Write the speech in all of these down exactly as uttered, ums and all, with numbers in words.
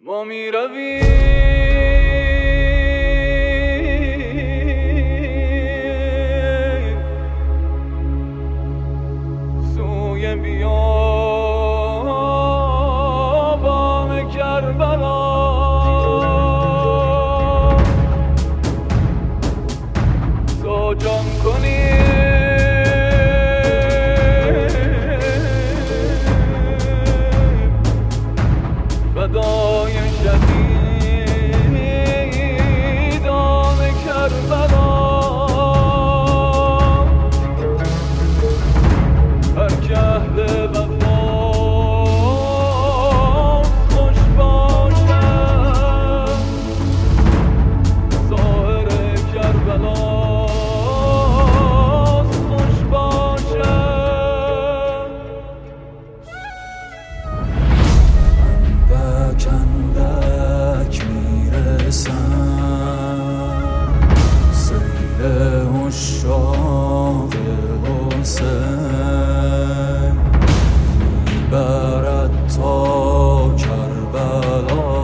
ما می رویم سوی بیابان کربلا، تا جان کنیم فدای شهیدان کربلا. هر که اهل وفاست خوش باشد، ظاهر کربلاست خوش باشد. اندک اندک میرسم سیل عشاق حسین، میبرد تا کربلا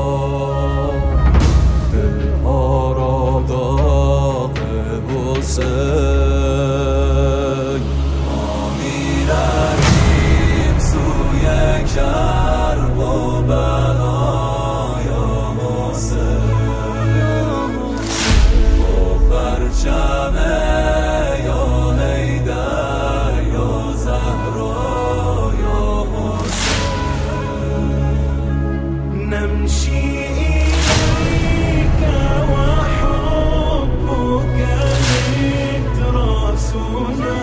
دلها را داغ حسین. ما میرویم سوی کرب و بلا یا حسین، با پرچم یا حیدر یا زهرا یا حسین. نمشي إليك وحبك متراسنا،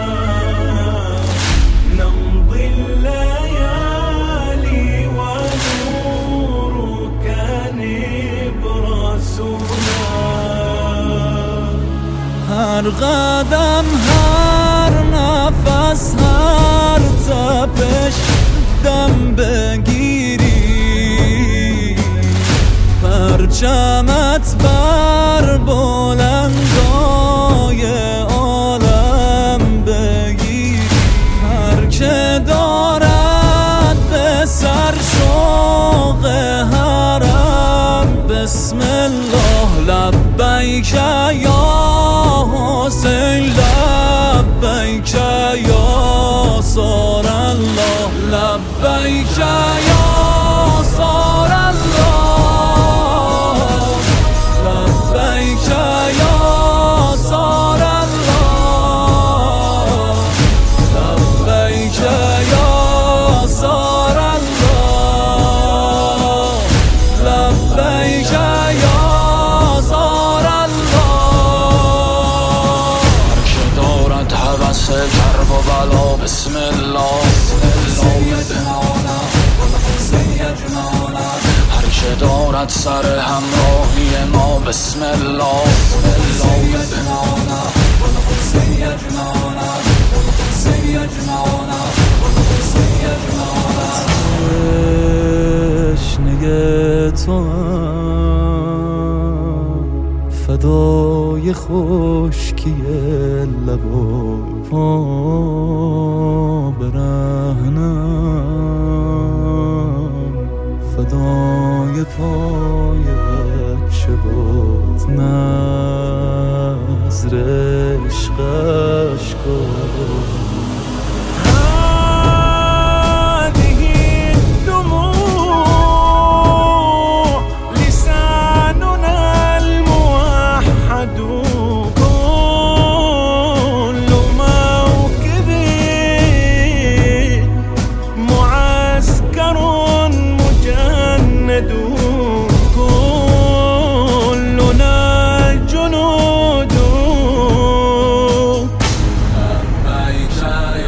نمضي الليالي ونورك نبراسنا. هر قدم هر نفس هر تپش دم بگیری، پرچمت بر بلندای عالم بگیری. هر که دارد به سر شوق حرم، بسم الله لبیک یا حسین، لبیک یا صار الله، لبیک یا صار الله، لبیک یا صار الله، لبیک یا صار الله، لبیک یا صار الله. هر که دارد هوس کرب و بلا، بسم الله هر که دارد سر همراهی ما، بسم الله تشنه تو هم فدای خشکی لب و پا برهنم، فدای پای بچه بود نظر عشقش کن. لبیک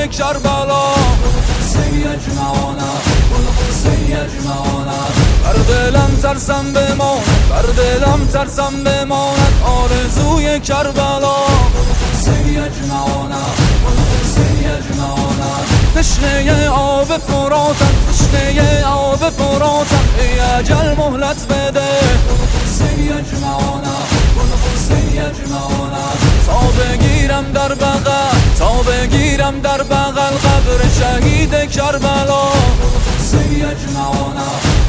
آرزوی کربلا حسین یجمعانا حسین یجمعانا بر دلم ترسم بماند بر دلم ترسم بماند آرزوی کربلا حسین یجمعانا حسین یجمعانا تشنه آب فراتم تشنه آب فراتم ای اجل مهلت بده حسین یجمعانا حسین یجمعانا تا بگیرم در بغل تا بگیرم در بغل قبر شهید کربلا حسین یجمعانا